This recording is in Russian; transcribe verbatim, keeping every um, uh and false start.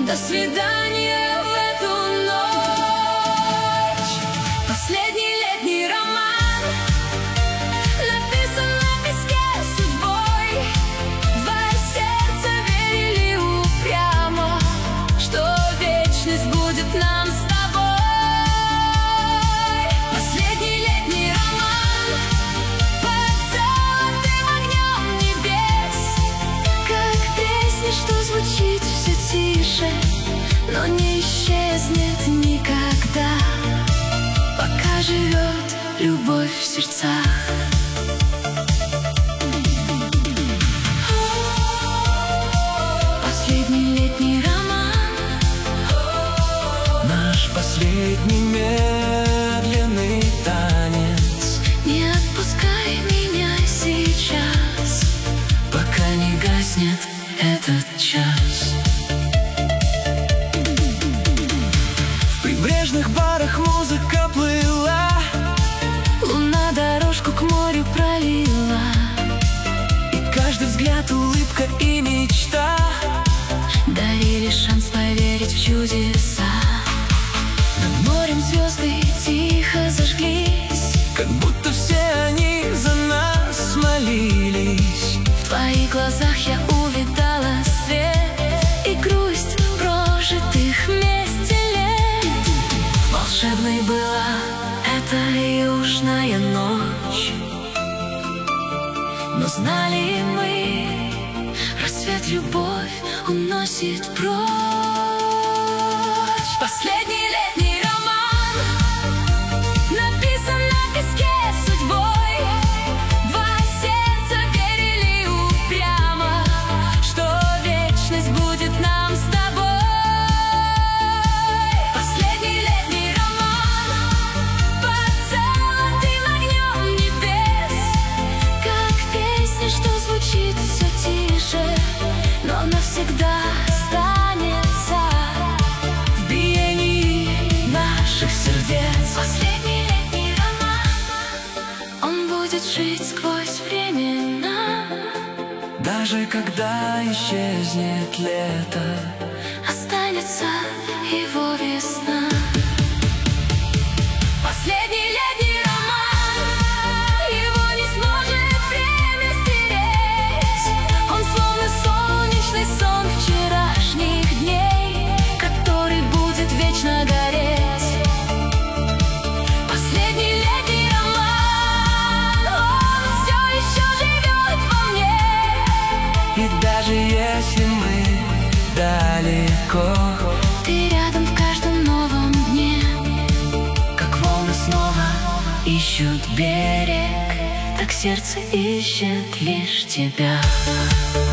До свидания в эту ночь. Последний летний роман написан на песке судьбой. Два сердца верили упрямо, что вечность будет нам с тобой. Последний летний роман под золотым огнем небес, как песня, что звучит все тише, но не исчезнет никогда, пока живет любовь в сердцах. Последний летний роман, наш последний медленный танец. не отпускай меня сейчас, Пока не гаснет этот час. В прибрежных барах музыка плыла, луна дорожку к морю пролила, и каждый взгляд улыбка и мечта дарили шанс поверить в чудеса. над морем звезды Тихо зажглись, как будто все они за нас молились. в твоих глазах я увидала свет и грусть прожитых вместе лет. Волшебной была эта южная ночь, но знали мы, рассвет любовь уносит прочь. Последний летний роман написан на песке судьбой. Два сердца верили упрямо, что вечность будет нам с тобой. Последний летний роман под золотым огнем небес, как песня, что звучит все тише, но навсегда останется в биении наших сердец. Последний летний роман, он будет жить сквозь времена, Даже когда исчезнет лето, останется его весна. Последний летний роман, его не сможет время стереть. Он словно солнечный сон вчерашних дней, который будет вечно гореть. Последний летний роман, он все еще живет во мне. и даже если мы далеко, Ты рядом в каждом новом дне, как волны снова ищут берег, так сердце ищет лишь тебя.